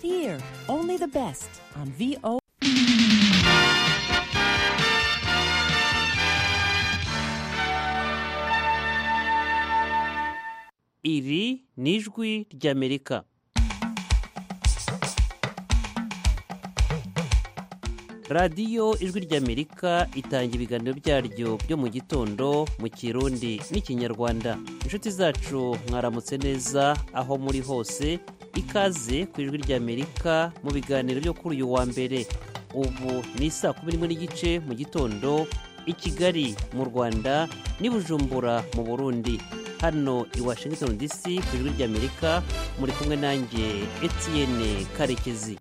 right here. Only the best on VO. Iri ni ijwi ry'Amerika. Radiyo ijwi ry'Amerika itanga ibiganiro byaryo byo mu gitondo mu Kirundi n'Ikinyarwanda. Inshuti zacu mwaramutse neza aho muri hose, ikaze ku ijwi ry'Amerika mu biganiro byo kuri uyu wa mbere. Ubu ni 11:30 mu gitondo i Kigali mu Rwanda n'i Bujumbura mu Burundi. Hano i Washington DC ku ijwi ry'Amerika muri kumwe nanjye Etienne Karekezi.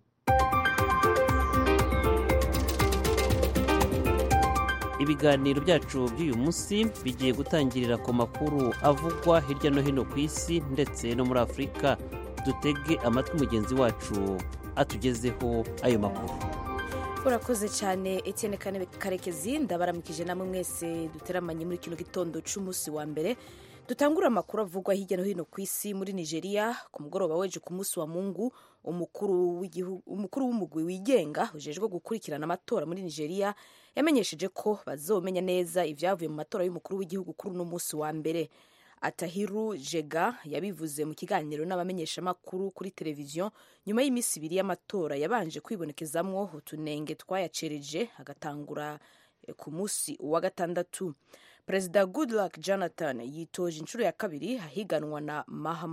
Ibiganiro byacu by'uyu munsi bigiye gutangirira ku makuru avugwa hirya no hino ku isi ndetse no muri Afurika. Dutege amatwi mugenzi wacu atugezeho ayo makuru. Urakoze cyane Etienne Karekezi, ndabaramukije namwe mwese duteramanye muri kino gitondo cy'umunsi wa mbere. Dutangura amakuru avugwa hirya no hino ku isi. Muri Nigeria ku mugoroba weje ku munsi wa Mungu, umukuru w'umugwi wigenga ujejwe gukurikirana amatora muri Nigeria yamenyesheje ko bazomenya neza ivyavuye mu matora y'umukuru w'igihugu kuri uno munsi wa mbere. Atahiru Jega yabivuze mu kiganiro n'abamenyesha makuru kuri televiziyo nyuma y'imisi ibiri y'amatora yabanje kwibonekezamwo utunenge twayacereje agatangura ku munsi wa gatandatu. Perezida Goodluck Jonathan yitoje inshuro ya kabiri ahiganwa na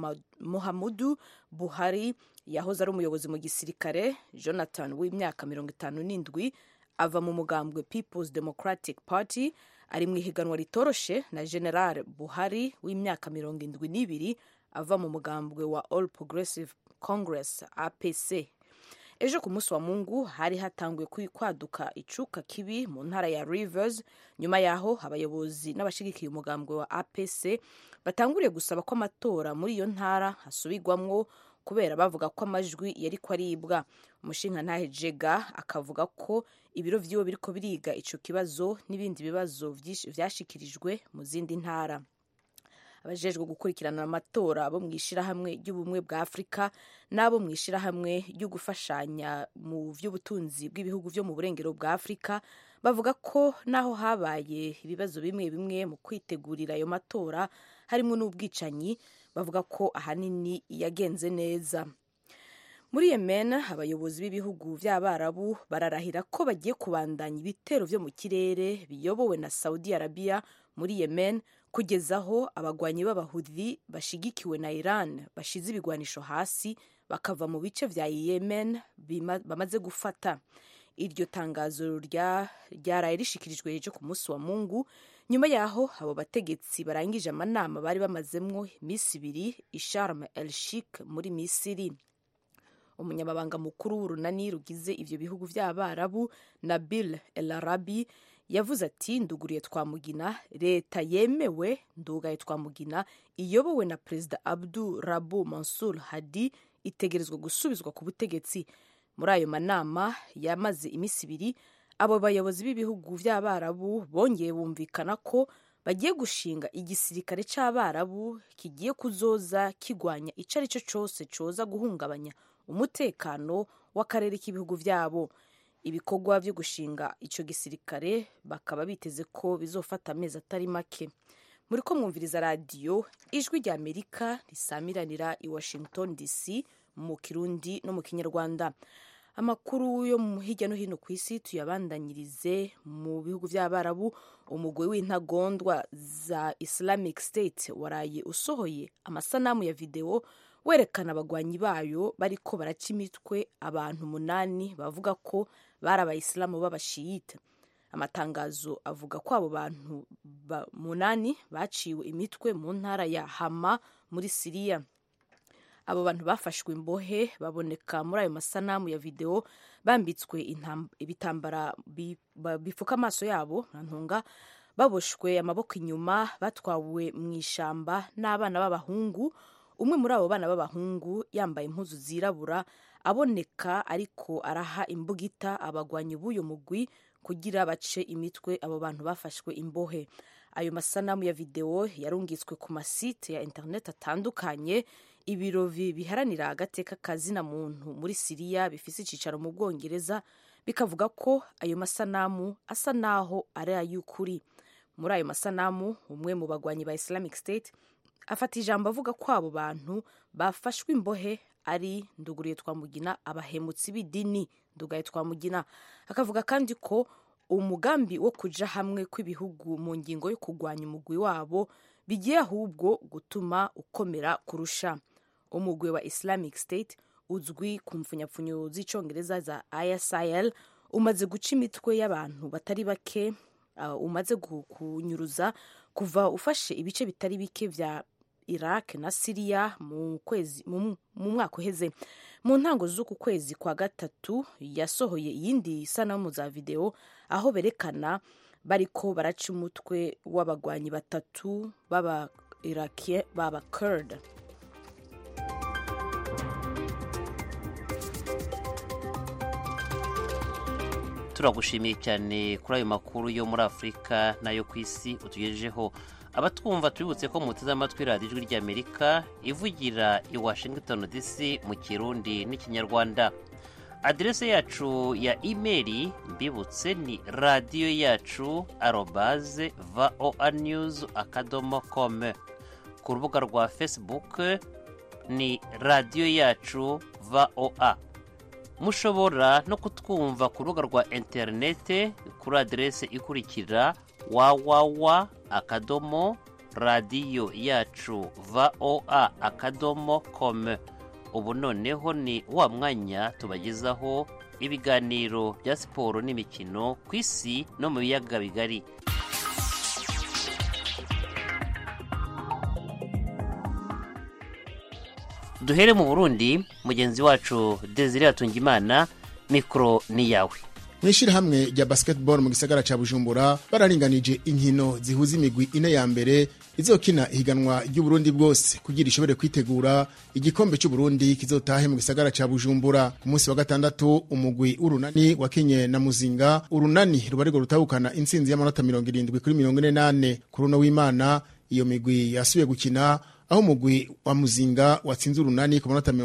Muhammadu Buhari yahoze ari umuyobozi mu gisirikare. Jonathan w'imyaka 57 ava mu mugambwe People's Democratic Party ari mu ihiganwa ritoroshe na General Buhari w'imyaka 72 ava mu mugambwe wa All Progressive Congress APC. Ejo ku munsi wa Mungu hari hatanguye kwaduka icuka kibi mu ntara ya Rivers nyuma yaho abayobozi n'abashigikiye umugambwe wa APC batanguriye gusaba ko amatora muri iyo ntara hasubirwamwo kubera bavuga ko amajwi yari kwaribwa. Umushingantahe Jega akavuga ko ibiro vyiwe biriko biriga ico kibazo n'ibindi bibazo vyashikirijwe mu zindi ntara. Abajejwe gukurikirana amatora bo mwishirahamwe ry'ubumwe bwa Afrika nabo mwishirahamwe ryo gufashanya mu vy'ubutunzi bw'ibihugu vyo mu burengero bwa Afrika bavuga ko naho habaye ibibazo bimwe bimwe mu kwitegurira ayo matora harimo n'ubwicanyi, bavuga ko ahanini yagenze neza. Muri Yemen abayobozi b'ibihugu vy'Abarabu bararahira ko bagiye kubandanya ibitero vyo mu kirere biyobowe na Saudi Arabia muri Yemen kugezaho abagwanyi b'Abahudhi bashigikiwe na Iran bashize ibigwanisho hasi bakava mu bice vya Yemen bamaze gufata. Iryo tangazo ryaraye rishikirijwe ejo ku munsi wa Mungu nyuma yaho abo bategetsi barangije amanama bari bamazemwo imisi ibiri i Sharm el Sheikh muri Misiri. Umunyamabanga mukuru w'urunani rugize ivyo bihugu vy'Abarabu Nabil El Arabi yavuze ati nduguriye twamugina leta yemewe ndugaye twamugina iyobowe na Perezida Abdu Rabu Mansur Hadi itegerezwa gusubizwa ku butegetsi. Muri ayo manama yamaze imisi ibiri abo bayobozi b'ibihugu vy'Abarabu bongeye bumvikana ko bagiye gushinga igisirikare c'Abarabu kigiye kuzoza kigwanya ico ari cyo cose coza guhungabanya umutekano w'akarere k'ibihugu vyabo. Ibikorwa vyo gushinga ico gisirikare bakaba biteze ko bizofata amezi atari make. Muriko mwumviriza radiyo ijwi rya Amerika risamiranira i Washington DC mu Kirundi no mu Kinyarwanda. Amakuru yo mu hirya no hino ku isi tuyabandanyirize mu bihugu vy'Abarabu. Umugwi w'intagondwa za Islamic State waraye usohoye amasanamu ya video werekana abagwanyi bayo bariko baraca imitwe abantu 8 bavuga ko bari abayisilamu b'abashiyita. Amatangazo avuga ko abo bantu 8 baciwe imitwe mu ntara ya Hama muri Syria. Abo bantu bafashwe imbohe baboneka muri ayo masanamu ya video bambitswe ibitambara bifuka amaso yabo ntunga, baboshwe amaboko inyuma, batwawe mu ishamba n'abana b'abahungu. Umwe muri abo bana b'abahungu yambaye impuzu zirabura aboneka ariko araha imbugita abagwanyi b'uyo mugwi kugira bace imitwe abo bantu bafashwe imbohe. Ayo masanamu ya video yarungitswe ku masite ya internet atandukanye ibiro biharanira agateka kazina muntu muri Siriya bifise icicaro mu Bwongereza bikavuga ko ayo masanamu asa naho ari ay'ukuri. Muri ayo masanamu umwe mu bagwanyi ba Islamic State afata ijambo avuga ko abo bantu bafashwe imbohe ari Nduguriye Twamugina, abahemutsi b'idini Ndugaye Twamugina. Akavuga kandi ko umugambi wo kuja hamwe kw'ibihugu mu ngingo yo kurwanya umugwi wabo bigiye ahubwo gutuma ukomera kurusha. Umugwi wa Islamic State uzwi ku mfunyapfunyo z'icongereza za ISIL umaze guca imitwe y'abantu batari bake, umaze kunyuruza kuva ufashe ibice bitari bike vya Iraq na Syria mu mwaka uheze. Mu ntango z'uku kwezi kwa gatatu yasohoye iyindi sanamu za video aho berekana bariko baraca umutwe w'abagwanyi batatu baba Iraqie baba Kurd. Turagushimiye cyane kuri ayo makuru yo muri Afurika nayo ku isi utugejejeho. Abatwumva tubibutse ko muteze amatwi radiyo Ijwi ry'Amerika ivugira i Washington DC mu Kirundi n'Ikinyarwanda. Adrese yacu ya email mbibutse ni radioyacu@voanews.com. Ku rubuga rwa Facebook ni Radio Yacu VOA. Mushobora no kutwumva ku rubuga rwa interinete kuri adrese ikurikira www.radioyacu.voa.com. Ubu noneho ni wa mwanya tubagezaho ibiganiro bya siporo n'imikino ku isi no mu biyaga bigari. Duhere mu Burundi, mugenzi wacu Desire Atungimana, mikro ni yawe. Mwishirahamwe rya basketball mu gisagara ca Bujumbura bararinganije inkino zihuza imigwi ine ya mbere izokina ihiganwa ry'u Burundi bwose kugira ishobore kwitegura igikombe cy'u Burundi kizotahe mu gisagara ca Bujumbura. Ku munsi wa gatandatu umugwi urunani wakinye na Muzinga, urunani rubarego rutahukana intsinzi y'amanota 70-48. Kuri uno w'Imana iyo migwi yasubiye gukina aho umugwi wa Muzinga watsinze urunani ku manota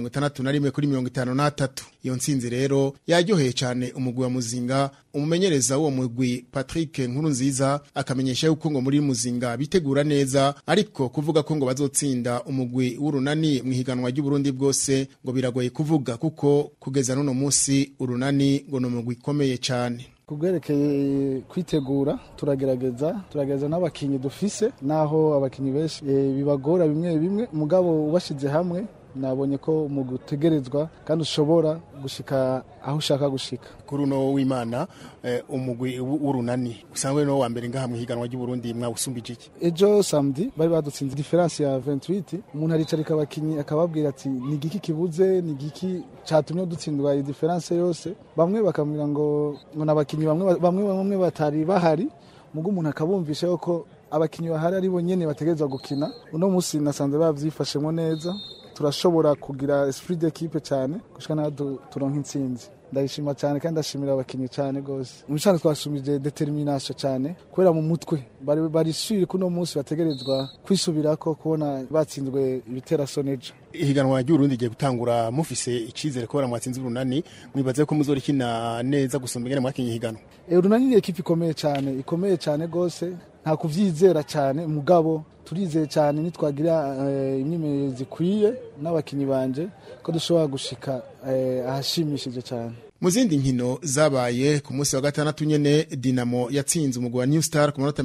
61-53. Iyo ntsinzi rero yaryoheye cyane umugwi wa Muzinga. Umumenyereza w'uwo mugwi Patrick Nkurunziza akamenyesha yuko ngo muri Muzinga bitegura neza, ariko kuvuga ko ngo bazotsinda umugwi w'urunani mu higanwa ry'u Burundi bwose ngo biragoye kuvuga, kuko kugeza n'uno munsi urunani ngo no mugwi komeye cyane. Kubwerekeye kwitegura turagerageza n'abakinyi dufise, naho abakinyi benshi bibagora bimwe mugabo ubashize hamwe nabonye ko umugwi utegerezwa kandi ushobora gushika aho ushaka gushika. Kuri uno w'Imana umugwi w'urunani usanzwe no wa mbere ngaha mu higanwa ry'u Burundi mwawusumbije iki? Ejo samedi bari badutsinze difference ya 28. Umuntu aricarika abakinyi akababwira ati ni giki kibuze, ni giki catumye dutsindwa iyi difference yose. Bamwe bakamwira ngo nabakinyi bamwe batari bahari, mugo umuntu akabumvisha yuko abakinyi bahari ari bo nyene bategerezwa gukina. Uno musi nasanze bavyifashemo neza, turashobora kugira esprit d'équipe cyane gushika na turonka intsinzi. Ndayishima cyane kandi ndashimira abakinyi cyane gose. Umushana twashumije determination cyane kubera mu mutwe bari shiri kuno munsi bategerezwa kwisubirako kubona batsinzwe ibitera soneje. Ihiganwa ry'u Burundi giye gutangura mufise icizere ko baramwatsinze urunani, mwibaze ko muzorikina neza gusumba ngene mwakinye ihiganwa. Urunani ni equipe ikomeye cyane gose, nta kuvyizera cyane mugabo turizeye cyane nitwagira imyimenyerezo ikwiye n'abakinyi banje ko dushobora gushika ahashimishije cyane. Mu zindi nkino zabaye ku munsi wa gatandatu nyene Dinamo yatsinze umugwi wa New Star ku manota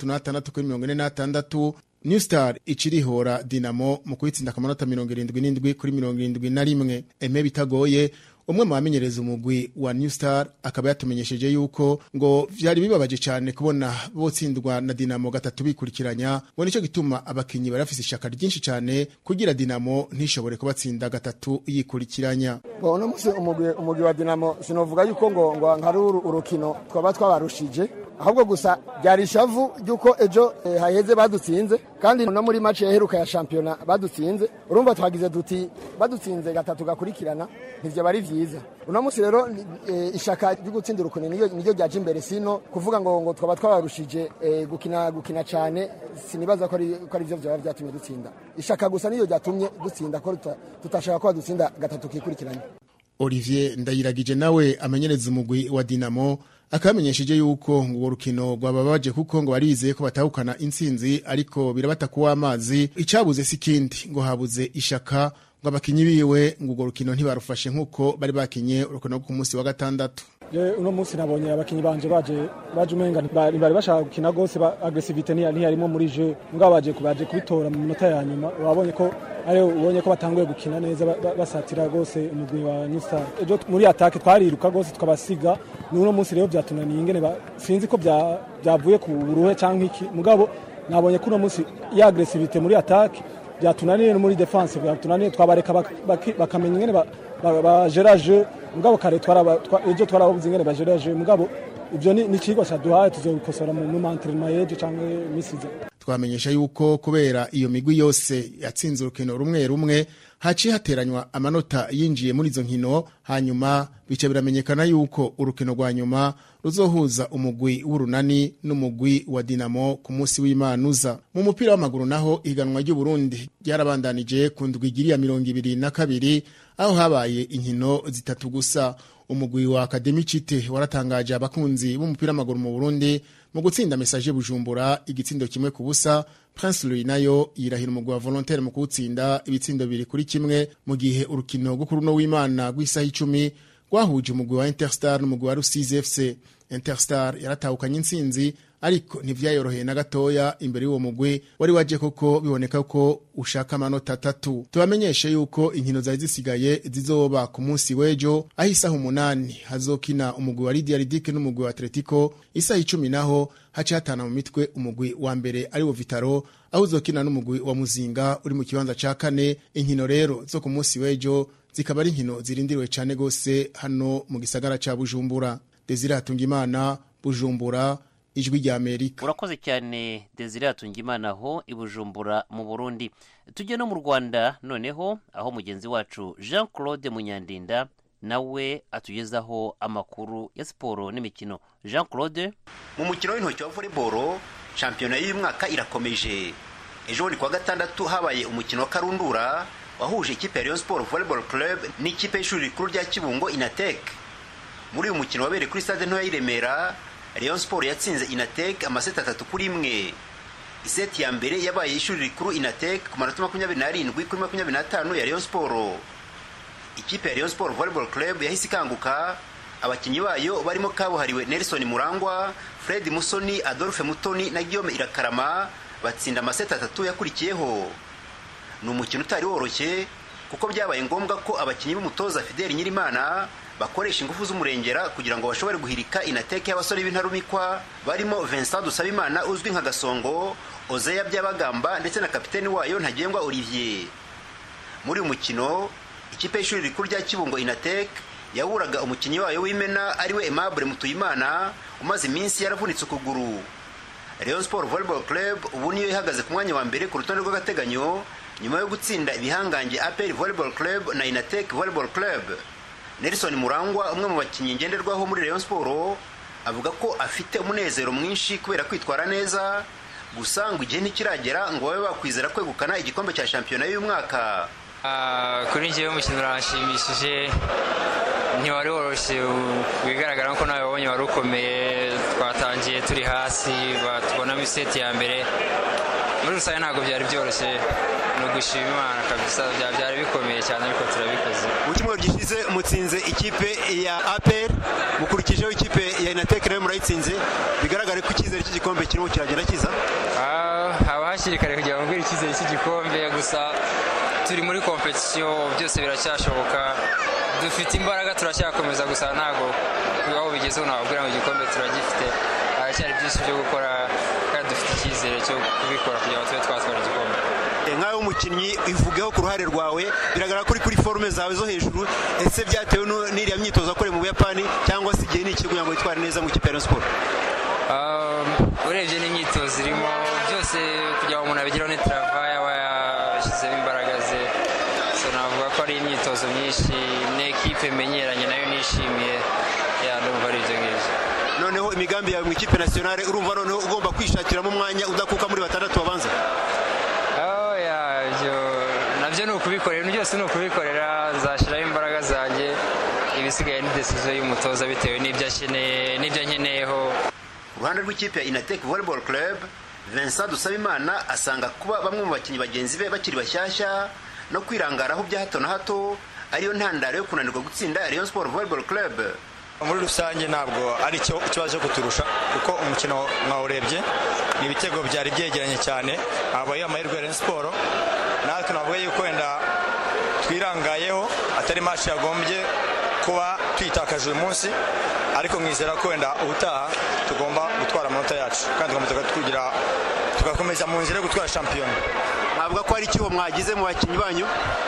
66-46. New Star icirihora Dinamo mu kwitsinda ku manota 77-71. Eme bitagoye umwe mu bamenyereza umugwi wa New Star akaba yatumenyesheje yuko ngo vyari bibabaje cyane kubona botsindwa na Dinamo gatatu bikurikiranya, ngo nico gituma abakinyi barafise ishaka ryinshi cyane kugira Dinamo ntishobore kubatsinda gatatu yikurikiranya. Uno musi umugwi wa Dinamo sinovuga yuko ngo nkari urukino twaba twabarushije, ahubwo gusa byari ishavu ry'uko ejo haheze badutsinze kandi no muri match yaheruka ya shampiyona badutsinze. Urumva twagize duti badutsinze gatatu gakurikirana ntivyo bari vyiza. Uno munsi rero ishaka ryo gutsindira ukune niyo ryaje imbere, sino kuvuga ngo twaba twabarushije gukina cyane, sinibaza ko ari byo byaba byatumye dutsinda. Ishaka gusa niyo ryatumye dutsinda ko tutashaka ko dutsinda gatatu kikurikiranye. Olivier Ndayiragije nawe amenyereza umugwi wa Dinamo akamenyesheje yuko ngo urukino rwababaje kuko ngo barizeye ko batahukana intsinzi, ariko birabata kuwa amazi. Icabuze sikindi ngo habuze ishaka, ngo abakinyi biwe ngo urwo rukino ntibarufashe nkuko bari bakinye urukino ku munsi wa gatandatu. Uno munsi nabonye abakinyi banje baje umenga bari bashaka gukina gose, aggressivity ntiyarimo muri jeu, ngo baje kubitora mu minota ya nyuma. Wabonye ko ayo ubonye ko batanguye gukina neza basatira gose umugwi wa New Star. Ejo muri attaque twariruka gose tukabasiga. Nuno munsi rero byatunaniye ingene sinzi ko byavuye ku buruhe canke iki, mugabo nabonye ko uno munsi ya aggressivity muri attaque byatunaniye no muri defense byatunaniye, twabareka bakamenya ingene bageraje. Mugabo kare ejo twarabuze ingene bageraje, mugabo ibyo ni kigo cyaduhaye tuzobikosora mu entraînement yeje canke misiza. Twamenyesha yuko kubera iyo migwi yose yatsinze urukino rumwe haciye hateranywa amanota yinjiye muri izo nkino, hanyuma bice biramenyekana yuko urukino rwa nyuma ruzohuza umugwi w'Urunani n'umugwi wa Dinamo ku munsi w'Imanuza. Mu mupira w'amaguru naho iganwa ry'u Burundi ryarabandanije ku ndwi igiriya 22 aho habaye inkino zitatu gusa. Umugwi wa Academy Cite waratangaje abakunzi b'umupira w'amaguru mu Burundi mu gutsinda Message Bujumbura igitsindo kimwe ku busa. Prince Louis nayo yirahira umugwi wa Volontaire mu gutsinda ibitsindo 2-1, mu gihe urukino rwo kuri no w'Imana rw'isaha 10 rwahuje umugwi wa Interstar n'umugwi wa Rusizi FC. Interstar yaratahukanye intsinzi, ariko ntivyayoroheye na gatoya imbere y'uwo mugwi wari waje koko biboneka ko ushaka amanota 3. Tubamenyeshe yuko inkino zari zisigaye zizoba ku munsi w'ejo aho isaha 8 hazokina umugwi wa Lydia Ridike n'umugwi wa Atletico. Isaha 10 naho hacatana mu mitwe umugwi wa mbere ari wo Vitaro aho uzokina n'umugwi wa Muzinga uri mu kibanza ca 4. Inkino rero zo ku munsi w'ejo zikaba ari inkino zirindiriwe cyane gose hano mu gisagara ca Bujumbura. Desire Hatungimana, Bujumbura, Ijwi rya Amerika. Urakoze cyane Desire Hatungimana ho i Bujumbura mu Burundi. Tujye no mu Rwanda noneho aho mugenzi wacu Jean Claude Munyandinda nawe atugezaho amakuru ya siporo n'imikino. Jean Claude. Mu mukino w'intoki wa volleyball shampiyona y'uyu mwaka irakomeje. Ejo ni kwa gatandatu habaye umukino wa Karundura wahuje ikipe ya Rayon Sport Volleyball Club n'ikipe y'ishuri rikuru rya Kibungo Inatek. Muri uyu mukino wabereye kuri stade ntoya y'Iremera, Rayon Sport yatsinze Inatek amaseti 3-1. Iseti ya mbere yabaye ishuri rikuru Inatek ku manota 27 kuri 25 ya Rayon Sport. Ikipe ya Rayon Sport Volleyball Club yahise ikanguka, abakinyi bayo barimo kabuhariwe Nelson Murangwa, Fred Musoni, Adolphe Mutoni na Guillaume Irakarama batsinda amaseti 3 yakurikiyeho. Ni umukino utari woroshye kuko byabaye ngombwa ko abakinyi b'umutoza Fidel Nyirimana bakoresha ingufu z'umurengera kugira ngo bashobore guhirika Inatek y'abasore b'intarumikwa barimo Vincent Dusabimana uzwi nka Gasongo, Ozeya Byabagamba ndetse na kapiteni wayo Ntagengwa Olivier. Muri uyu mukino ikipe y'ishuri rikuru rya Kibungo Inatek yaburaga umukinyi wayo w'imena ariwe Aimable Mutuyimana umaze iminsi yaravunitse ukuguru. Rayon Sport Volleyball Club ubu niyo ihagaze ku mwanya wa mbere ku rutonde rw'agateganyo nyuma yo gutsinda ibihangange APR Volleyball Club na Inatek Volleyball Club. Nelson Murangwa umwe mu bakinyi ngenderwaho muri Rayon Sport avuga ko afite umunezero mwinshi kubera kwitwara neza, gusa ngo igihe ntikiragera ngo babe bakwizera kwegukana igikombe cya shampiyona y'uyu mwaka. Kuri njyewe umukino urashimishije, ntiwari woroshye, bigaragara ko nawe wabonye wari ukomeye. Twatangiye turi hasi batubonamo iseti ya mbere, muri rusange ntabwo byari byoroshye, no gushima Imana kabisa, byari bikomeye cyane ariko turabikoze. Mu cyumweru gishize mutsinze ikipe ya APR, mukurikijeho ikipe ya Inatek nayo murayitsinze, bigaragare ko icyizere cy'igikombe kirimo kiragenda kiza. Haba hashyiri kare kugira ngo mbwire icyizere cy'igikombe, gusa turi muri competition, byose biracyashoboka, dufite imbaraga turacyakomeza, gusa ntago aho bigezeho nababwira ngo igikombe turagifite, haracyari byinshi byo gukora kandi dufite icyizere cyo kubikora kugira ngo tube twatwara igikombe. Nkaho umukinnyi ivugeho ku ruhare rwawe, biragaragara ko kuri forme zawe zo hejuru, ese byatewe n'iriya myitozo akoreye mu Buyapani cyangwa se igihe n'iki kugira ngo witware neza mu kipe ya Sport? urebye n'imyitozo irimo byose kugira ngo umuntu abigiraho ni travail aba yashyizemo imbaraga ze, so navuga ko ari imyitozo myinshi n'ekipe menyeranye nayo nishimiye, ndumva ari ibyo ngibyo. Noneho imigambi yawe mu ikipe nationale urumva noneho ugomba kwishakiramo umwanya udakuka muri batandatu babanza? Nabyo ni ukubikorera, ibintu byose ni ukubikorera, nzashyiraho imbaraga zanjye, ibisigaye ni decision y'umutoza bitewe n'ibyo akeneye n'ibyo nkeneyeho. Uruhande rw'ikipe ya Inatek Volleyball Club, Vincent Dusabimana asanga kuba bamwe mu bakinnyi bagenzi be bakiri bashyashya no kwirangaraho bya hato na hato ariyo ntandaro yo kunanirwa gutsinda Rayon Sport Volleyball Club. Muri rusange ntabwo ari ikibazo cyo kuturusha kuko umukino mwawurebye ni ibitego byari byegeranye cyane, habaye amahirwe ya Rayon Sport, natwe navuga yuko wenda twirangayeho atari match yagombye kuba twitakaje uyu munsi, ariko mwizera ko wenda ubutaha tugomba gutwara amanota yacu kandi tugakomeza mu nzira yo gutwara shampiyona. Navuga ko ari ikiho mwagize mu bakinnyi banyu?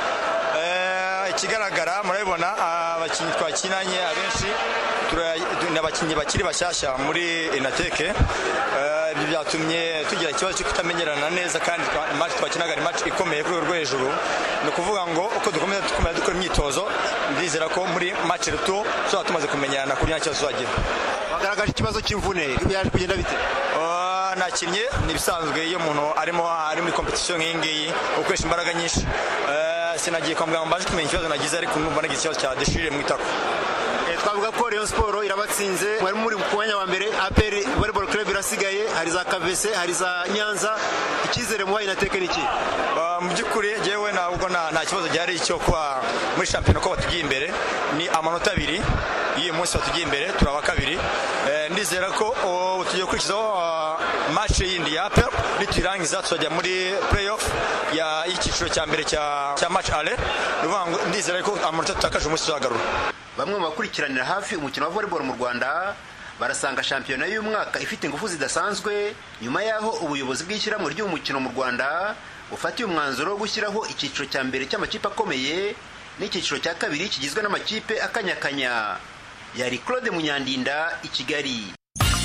Ikigaragara murabibona abakinnyi twakinanye abenshi n'abakinnyi bakiri bashyashya muri Inateke, ibyo byatumye tugira ikibazo cyo kutamenyerana neza, kandi match twakinaga ari match ikomeye kuri urwo hejuru. Ni ukuvuga ngo uko dukomeza dukora imyitozo, ndizera ko muri match ruto tuzaba tumaze kumenyerana kuri nta kibazo tuzagira. Wagaragaje ikibazo cy'imvune, yaje kugenda bite? Nakinnye n'ibisanzwe iyo umuntu ari muri competition nk'iyi ngiyi ukoresha imbaraga nyinshi. Sinagiye kwa muganga mbaje kumenya ikibazo nagize, ariko numva nagize ikibazo cya déchirure mu itako. Twavuga ko Rayon Sport irabatsinze, mwari muri ku mwanya wa mbere, APR Volleyball Club irasigaye, hari za KVC, hari za Nyanza, icyizere mu Inateke niki? Mu by'ukuri jewe ntabwo nta kibazo gihari cyo kwa muri shampiyona ko batugiye imbere, ni amanota abiri iyo munsi batugiye imbere turaba kabiri. Ndizera ko tugiye kurikizaho match yindi ya APR, niturangiza tuzajya muri playoff y'icyiciro cya mbere cya match ale, ndizera ko amanota tutakaje umunsi tuzagarura. Bamwe mu bakurikiranira hafi umukino wa volleyball mu Rwanda barasanga shampiyona y'umwaka ifite ingufu zidasanzwe nyuma yaho ubuyobozi bw'ishyirahamwe ry'umukino mu Rwanda bufatiye umwanzuro wo gushyiraho icyiciro cya mbere cy'amakipe akomeye n'icyiciro cya kabiri kigizwe n'amakipe akanyakanya. Yari Claude Munyandinda i Kigali.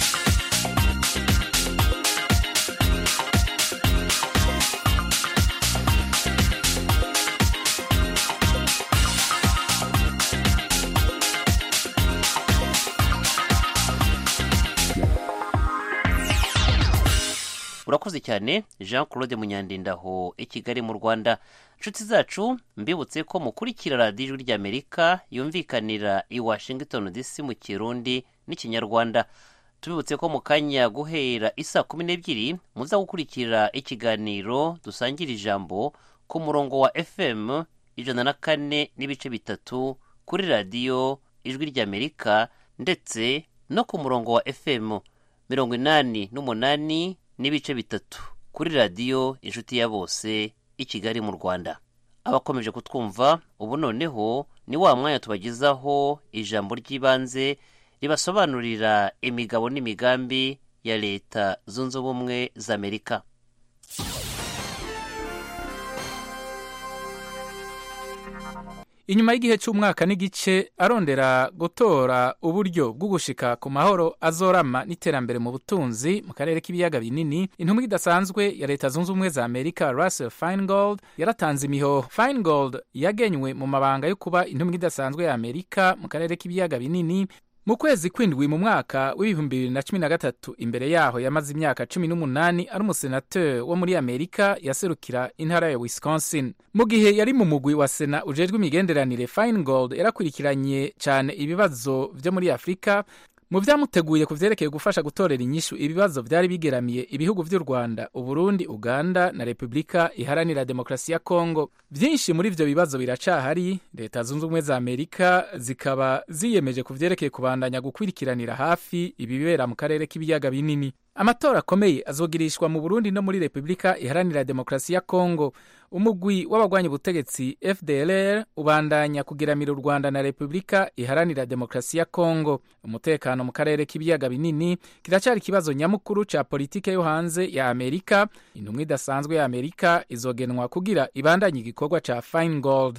urakoze cyane Jean Claude Munyandinda aho i Kigali mu Rwanda. Inshuti zacu mbibutse ko mukurikira radiyo Ijwi ry'Amerika yumvikanira i Washington DC mu Kirundi n'Ikinyarwanda. Tubibutse ko mu kanya guhera isa 12 muza gukurikira ikiganiro dusangira ijambo ku murongo wa FM 104.3 kuri radiyo Ijwi ry'Amerika, ndetse no ku murongo wa FM 88.3 kuri radiyo Inshuti ya Bose i Kigali mu Rwanda. Abakomeje kutwumva ubu noneho ni wa mwanya tubagezaho ijambo ry'ibanze ribasobanurira imigabo n'imigambi ya Leta Zunze Ubumwe za Amerika. Inyuma y'igihe cy'umwaka n'igice arondera gutora uburyo bwo gushika ku mahoro azorama n'iterambere mu butunzi mu karere k'ibiyaga binini, intumwa idasanzwe ya Leta Zunze Ubumwe za Amerika Russell Feingold yaratanze imihoho. Feingold yagenywe mu mabanga yo kuba intumwa idasanzwe ya Amerika mu karere k'ibiyaga binini mu kwezi kw'indwi mu mwaka w'2013. Imbere yaho yamaze imyaka 18 ari umusenateur wo muri Amerika yaserukira intara ya Wisconsin. Mu gihe yari mu mugwi wa Sena ujejwe imigenderanire, Feingold yarakurikiranye cyane ibibazo byo muri Afrika, mu vyamuteguye ku vyerekeye gufasha gutorera inyishu ibibazo vyari bigeramiye ibihugu vy'u Rwanda, Uburundi, Uganda na Republika Iharanira Demokarasi ya Kongo. Vyinshi muri ivyo bibazo biracahari. Leta Zunze Ubumwe za Amerika zikaba ziyemeje ku vyerekeye kubandanya gukwirikiranira hafi ibibera mu karere k'ibiyaga binini. Amatora akomeye azogirishwa mu Burundi no muri Republika Iharanira Demokarasi ya Kongo. Umugwi w'abagwanya ubutegetsi FDLR ubandanya kugiramira u Rwanda na Republika Iharanira Demokarasi ya Kongo. Umutekano mu karere k'ibiyaga binini kiracari kibazo nyamukuru ca politike yo hanze ya Amerika. Intumwa idasanzwe ya Amerika izogenwa kugira ibandanye igikorwa ca Feingold.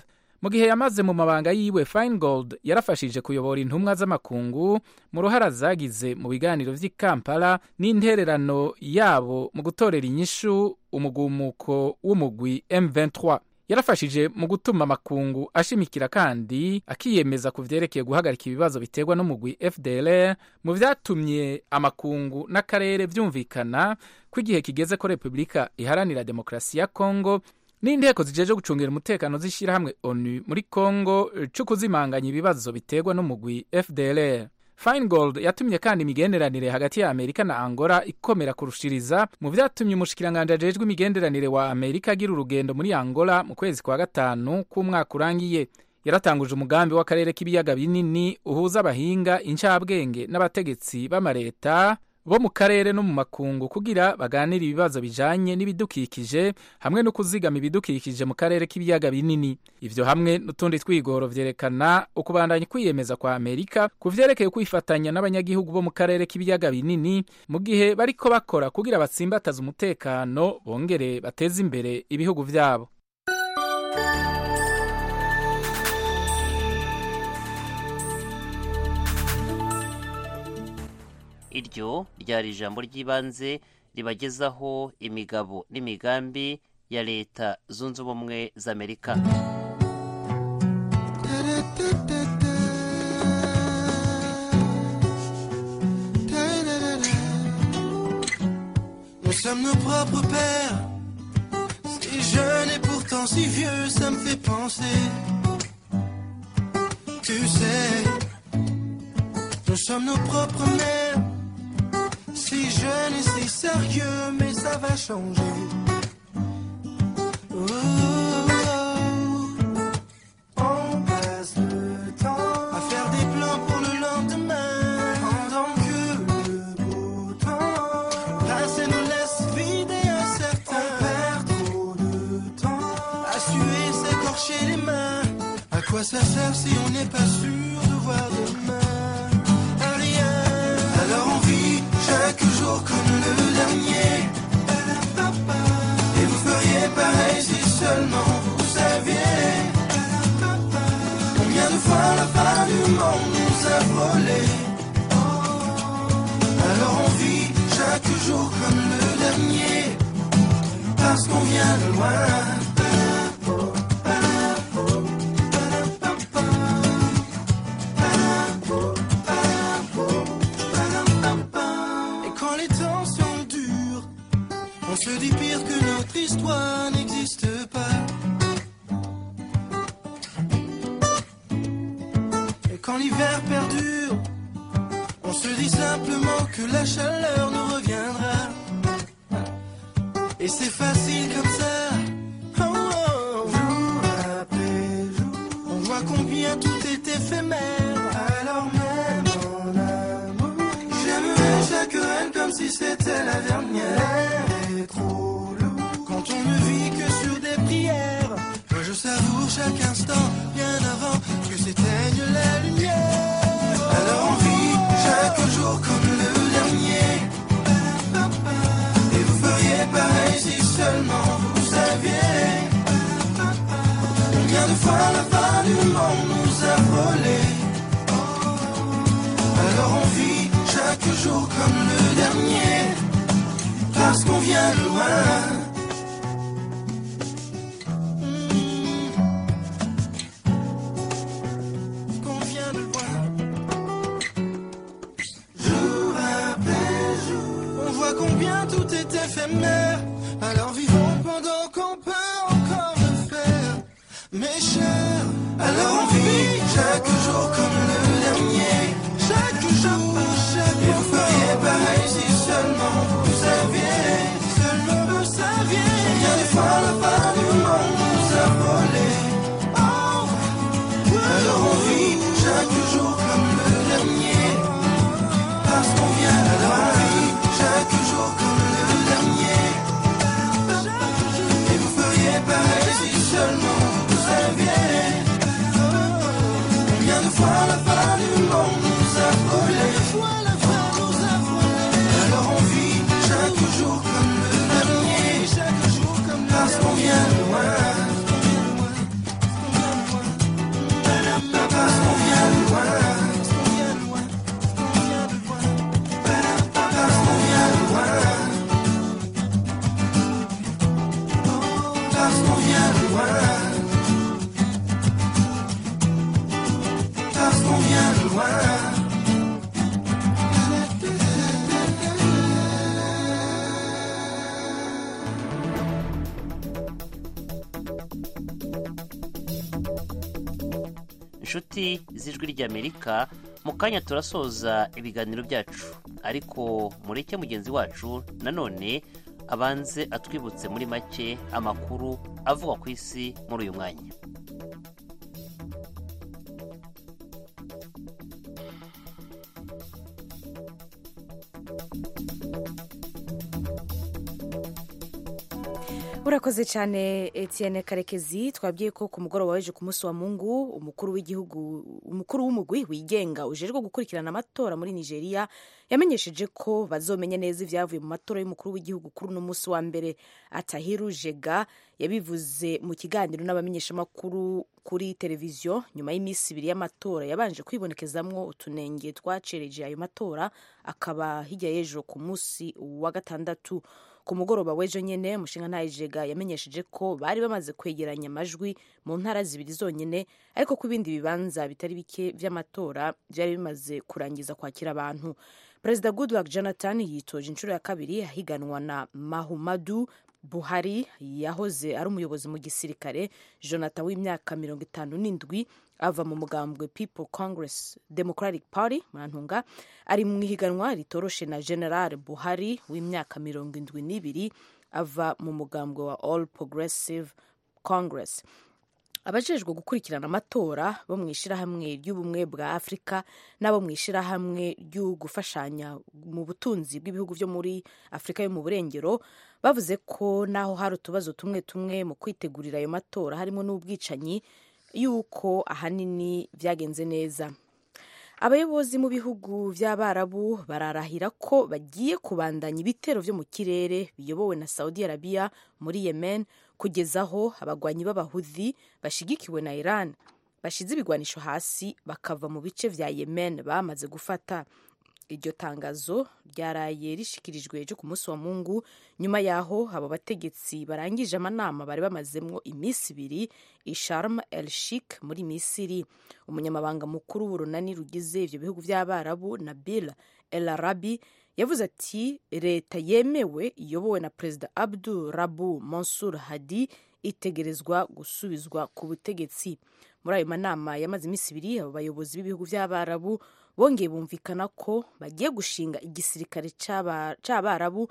mu gihe yamaze mu mabanga yiwe, Feingold yarafashije kuyobora intumwa z'amakungu mu ruhara zagize mu biganiro vy'i Kampala n'intererano yabo mu gutorera inyishu umugumuko w'umugwi M23. Yarafashije mu gutuma amakungu ashimikira kandi akiyemeza ku vyerekeye guhagarika ibibazo biterwa n'umugwi FDLR, mu vyatumye amakungu n'akarere vyumvikana ko igihe kigeze ko Repubulika Iharanira Demokarasi ya Kongo n'inteko zijeje gucungira umutekano z'ishirahamwe ONU muri Kongo co kuzimanganya ibibazo biterwa n'umugwi FDLR. Feingold yatumye kandi imigenderanire hagati ya Amerika na Angola ikomera kurushiriza, mu vyatumye umushikiranganje ajejwe imigenderanire wa Amerika agira urugendo muri Angola mu kwezi kwa gatanu k'umwaka urangiye. Yaratanguje umugambi w'akarere k'ibiyaga binini uhuza abahinga, incabwenge n'abategetsi b'amareta bo mu karere no mu makungu kugira baganire ibibazo bijanye n'ibidukikije hamwe no kuzigama ibidukikije mu karere k'ibiyaga binini. Ivyo hamwe n'utundi twigoro vyerekana ukubandanya kwiyemeza kwa Amerika ku vyerekeye kwifatanya n'abanyagihugu bo mu karere k'ibiyaga binini mu gihe bariko bakora kugira batsimbataza umutekano bongere bateze imbere ibihugu vyabo. Iryo ryari ijambo ry'ibanze ribagezaho imigabo n'imigambi ya Leta Zunze Ubumwe z'Amerika. Nous sommes nos propres pères, si jeune et pourtant si vieux, ça me fait penser. Tu sais, nous sommes nos propres mères, si jeune et si sérieux, mais ça va changer. Oh, on passe le temps à faire des plans pour le lendemain, pendant que le beau temps passe et nous laisse vides et incertains. On perd trop de temps à suer, s'écorcher les mains. À quoi ça sert si on n'est pas sûr de voir demain? Chaque jour comme le dernier, et vous feriez pareil si seulement vous saviez combien de fois la fin du monde nous a frôlé. Alors on vit chaque jour comme le dernier, parce qu'on vient de loin. On se dit pire que notre histoire n'existe pas. Et quand l'hiver perdure, on se dit simplement que la chaleur nous reviendra. Et c'est facile comme ça. Oh, oh. Jour après jour, on voit combien tout est éphémère. Alors même en amour, j'aimerais chaque reine comme si c'était la dernière. Trop lourd quand on ne vit que sur des prières. Moi je savoure chaque instant bien avant que s'éteigne la lumière. Alors on vit chaque jour comme le dernier, et vous feriez pareil si seulement vous saviez combien de fois la fin du monde nous a frôlé. Alors on vit chaque jour comme le dernier, parce qu'on vient de loin. Qu'on vient de loin. Jour après jour, on voit combien tout est éphémère. Alors vivons pendant qu'on peut encore le faire, mes chers. Alors on vit chaque jour comme le dernier, chaque jour, chaque jour. Et vous feriez pareil si seulement vous saviez, seulement vous saviez combien de fois la fin du monde nous a volé. Oh, alors on vit chaque jour comme le dernier, parce qu'on vient. Alors on vit chaque jour comme le dernier, et vous feriez pareil si seulement vous saviez combien de fois la fin inshuti z'ijwi ry'amerika mu kanya turasoza ibiganiro byacu, ariko mureke mugenzi wacu nanone abanze atwibutse muri make amakuru avugwa ku isi muri uyu mwanya. urakoze cyane Etienne Karekezi. Twabwiye ko ku mugoroba w'ejo ku munsi wa Mungu umukuru w'umugwi wigenga ujejwe gukurikirana amatora muri Nigeria yamenyesheje ko bazomenya neza ivyavuye mu matora y'umukuru w'igihugu kuri uno munsi wa mbere. Atahiru Jega yabivuze mu kiganiro n'abamenyeshamakuru kuri televiziyo nyuma y'imisi ibiri y'amatora yabanje kwibonekezamwo utunenge twacereje ayo matora, akaba hirya y'ejo ku munsi wa gatandatu. Ku mugoroba w'ejo nyene Mushingantahe Jega yamenyesheje ko bari bamaze kwegeranya amajwi mu ntara zibiri zonyene, ariko ku bindi bibanza bitari bike vy'amatora vyari bimaze kurangiza kwakira abantu. Perezida Goodluck Jonathan yitoje inshuro ya kabiri ahiganwa na Muhammadu Buhari yahoze ari umuyobozi mu gisirikare. Jonathan w'imyaka 57 ava mu mugambwe People Congress Democratic Party Mantunga ari mu ihiganwa ritoroshe na General Buhari w'imyaka 72 ava mu mugambwe wa All Progressive Congress. Abajejwe gukurikirana amatora bo mu ishirahamwe ry'ubumwe bwa Afrika n'abo mu ishirahamwe ryo gufashanya mu butunzi bw'ibihugu vyo muri Afrika yo mu burengero bavuze ko naho hari utubazo tumwe mu kwitegurira ayo matora harimo n'ubwicanyi, yuko ahanini vyagenze neza. Abayobozi mu bihugu vy'Abarabu bararahira ko bagiye kubandanya ibitero vyo mu kirere biyobowe na Saudi Arabia muri Yemen kugezaho abagwanyi b'Abahuthi bashigikiwe na Iran bashize ibigwanisho hasi bakava mu bice vya Yemen bamaze gufata. Iryo tangazo ryaraye rishikirijwe ejo ku munsi wa Mungu nyuma yaho abo bategetsi barangije amanama bari bamazemwo imisi ibiri i Sharm el Sheikh muri Misiri. Umunyamabanga mukuru w'urunani rugize ivyo bihugu vy'Abarabu Nabil El Arabi yavuze ati leta yemewe iyobowe na Perezida Abdul Rabu Mansur Hadi itegerezwa gusubizwa ku butegetsi. Muri ayo manama yamaze imisi ibiri abo bayobozi b'ibihugu vy'Abarabu bongeye bumvikana ko bagiye gushinga igisirikare c'Abarabu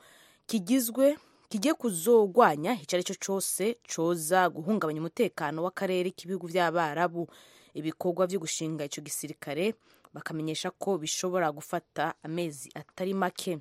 kigiye kuzogwanya icarico cose coza guhungabanya umutekano w'akarere k'ibihugu vy'Abarabu. Ibikorwa vyo gushinga ico gisirikare bakamenyesha ko bishobora gufata amezi atari make.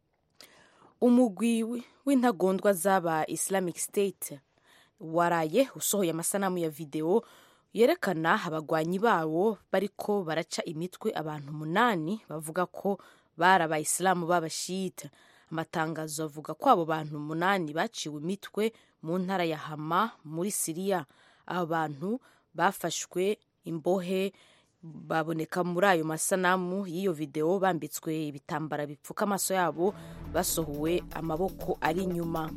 Umugwi w'intagondwa z'aba Islamic State waraye usohoye amasanamu ya video yerekana abagwanyi bawo bariko baraca imitwe abantu 8 bavuga ko bari abayisilamu b'abashita. Amatangazo avuga ko abo bantu 8 baciwe imitwe mu ntara ya Hama muri Syria. Abo bantu bafashwe imbohe baboneka muri ayo masanamu y'iyo video bambitswe ibitambara bipfuka amaso yabo basohowe amaboko ari inyuma.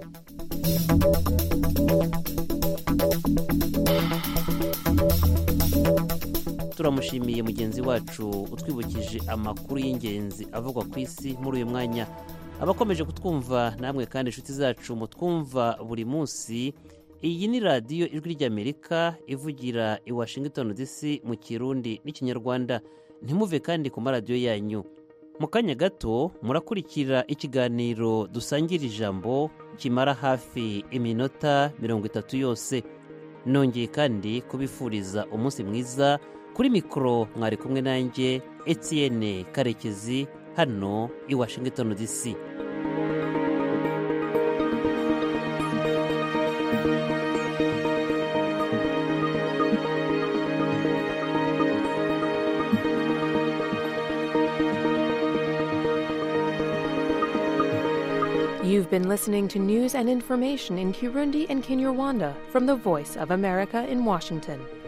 Turamushimiye mugenzi wacu utwibukije amakuru y'ingenzi avugwa ku isi muri uyu mwanya. Abakomeje kutwumva namwe kandi inshuti zacu mutwumva buri munsi, iyi ni radiyo ijwi ry'Amerika ivugira i Washington DC mu Kirundi n'Ikinyarwanda. Ntimuve kandi ku maradiyo yanyu. Mu kanya gato murakurikira ikiganiro dusangira ijambo kimara hafi iminota 30 yose. Nongeye kandi kubifuriza umunsi mwiza. Kuri mikoro mwari kumwe nanjye Etienne Karekezi hano i Washington DC. You've been listening to news and information in Kirundi and Kinyarwanda from the Voice of America in Washington.